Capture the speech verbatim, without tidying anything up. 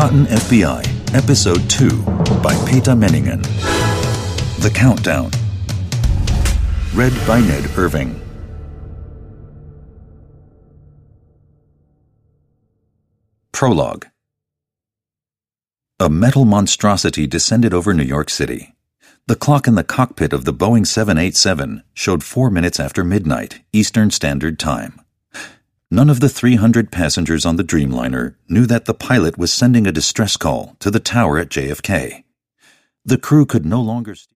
Rotten F B I, Episode two, by Peter Menningen. The Countdown. Read by Ned Irving. Prologue. A metal monstrosity descended over New York City. The clock in the cockpit of the Boeing seven eighty-seven showed four minutes after midnight, Eastern Standard Time. None of the three hundred passengers on the Dreamliner knew that the pilot was sending a distress call to the tower at J F K. The crew could no longer...